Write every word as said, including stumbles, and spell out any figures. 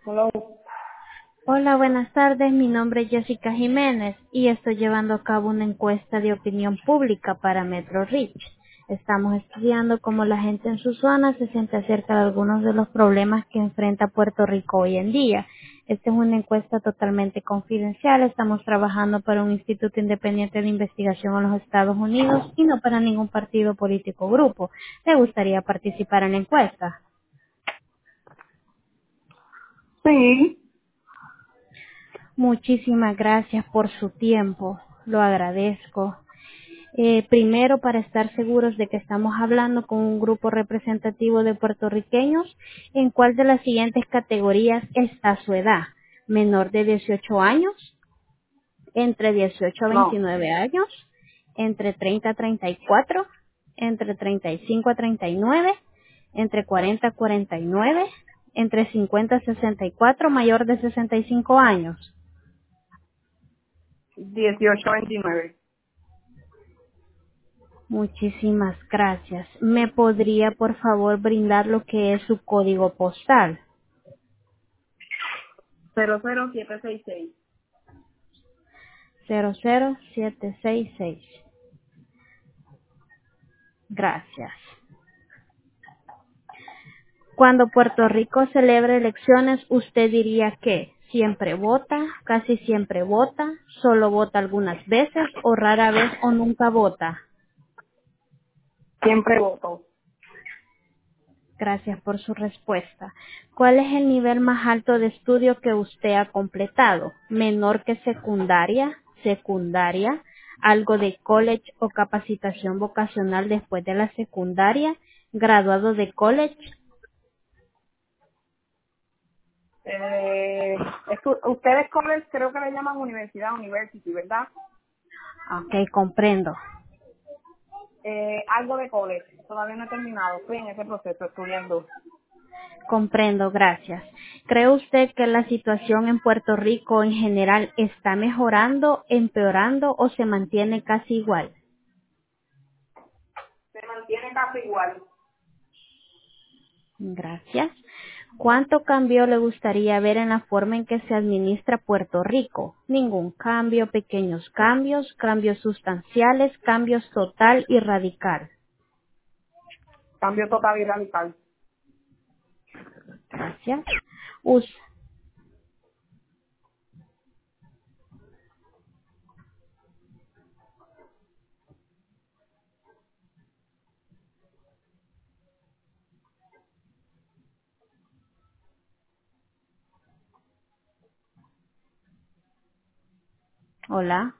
Hello. Hola, buenas tardes. Mi nombre es Jessica Jiménez y estoy llevando a cabo una encuesta de opinión pública para Metro Reach. Estamos estudiando cómo la gente en su zona se siente acerca de algunos de los problemas que enfrenta Puerto Rico hoy en día. Esta es una encuesta totalmente confidencial. Estamos trabajando para un instituto independiente de investigación en los Estados Unidos y no para ningún partido político o grupo. ¿Te gustaría participar en la encuesta? Sí, Muchísimas gracias por su tiempo. Lo agradezco. Eh, primero, para estar seguros de que estamos hablando con un grupo representativo de puertorriqueños, ¿en cuál de las siguientes categorías está su edad? ¿Menor de dieciocho años? ¿Entre dieciocho a no, veintinueve años? ¿Entre treinta a treinta y cuatro? ¿Entre treinta y cinco a treinta y nueve? ¿Entre cuarenta a cuarenta y nueve? ¿Entre cincuenta a sesenta y cuatro? ¿Mayor de sesenta y cinco años? dieciocho veintinueve. Muchísimas gracias. ¿Me podría, por favor, brindar lo que es su código postal? cero cero siete seis seis. cero cero siete seis seis. Gracias. Cuando Puerto Rico celebra elecciones, ¿usted diría que siempre vota, casi siempre vota, solo vota algunas veces o rara vez o nunca vota? Siempre voto. Gracias por su respuesta. ¿Cuál es el nivel más alto de estudio que usted ha completado? ¿Menor que secundaria? ¿Secundaria? ¿Algo de college o capacitación vocacional después de la secundaria? ¿Graduado de college? Eh, es que ustedes college creo que le llaman universidad, university, ¿verdad? Ok, comprendo. Eh, algo de college. Todavía no he terminado. Estoy en ese proceso estudiando. Comprendo, gracias. ¿Cree usted que la situación en Puerto Rico en general está mejorando, empeorando o se mantiene casi igual? Se mantiene casi igual. Gracias. ¿Cuánto cambio le gustaría ver en la forma en que se administra Puerto Rico? Ningún cambio, pequeños cambios, cambios sustanciales, cambios total y radical. Cambio total y radical. Gracias. Us- Hola.